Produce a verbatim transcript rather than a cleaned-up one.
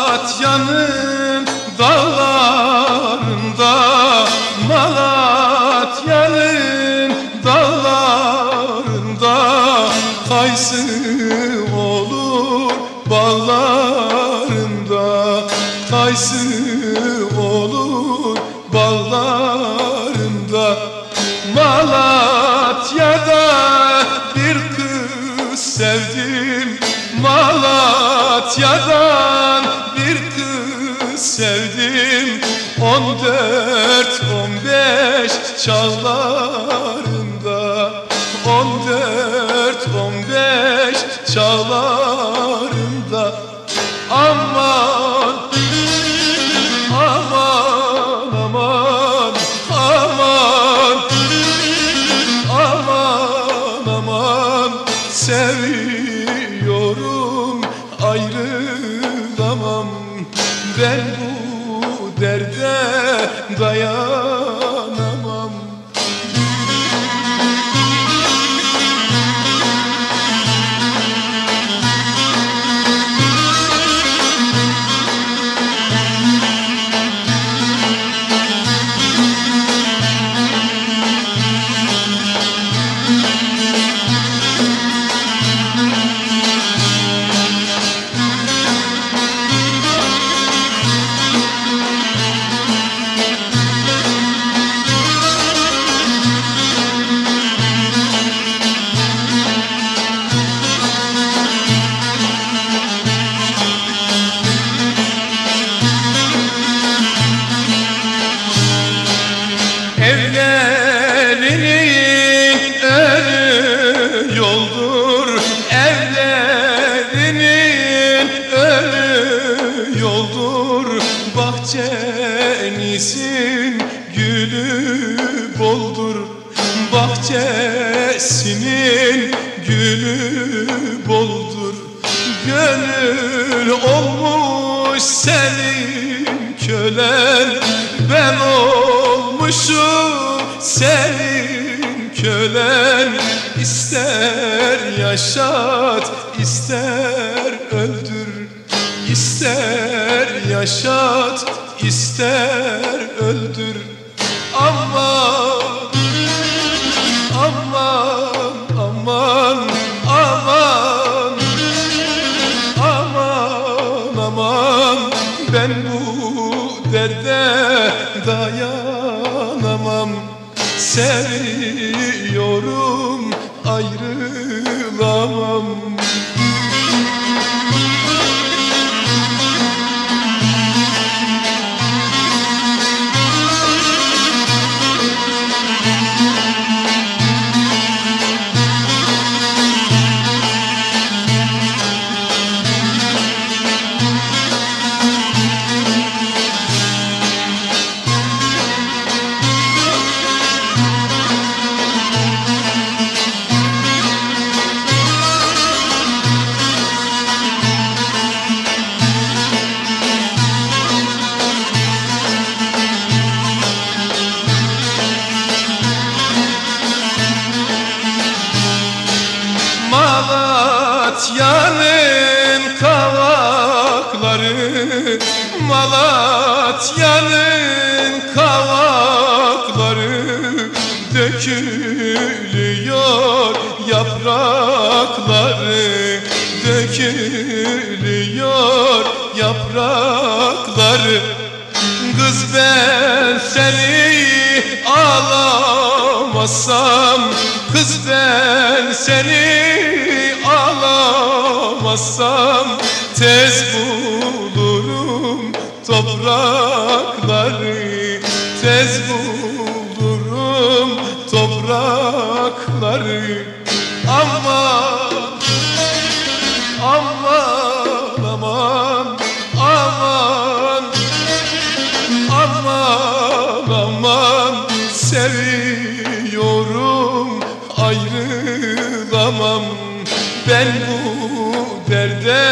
Malatya'nın dağlarında, Malatya'nın dağlarında kayısı olur bağlarında, kayısı olur bağlarında. Malatya'da bir kız sevdim, Malatya'dan bir kız sevdim. On dört on beş çağlarında, on dört on beş çağlarında. Aman aman aman aman aman aman, seviyorum ayrılamam. Ben bu derde dayanamam. Evlerinin önü yoldur, evlerinin önü yoldur. Bahçenizin gülü boldur, bahçesinin gülü boldur. Gönül olmuş senin kölen, ben olmuşum senin kölen. İster yaşat, ister öldür, ister yaşat, ister öldür. Aman aman aman aman aman aman, ben bu derde dayanamam. Seviyorum ayrılamam. Malatya'nın kavakları, Malatya'nın kavakları dökülüyor yaprakları, dökülüyor yaprakları. Kız ben seni ağlamasam, kız ben seni ağlamasam, tez bulurum toprakları, tez bulurum toprakları. Aman aman aman aman aman aman, seviyorum ayrılamam. Ben bu derde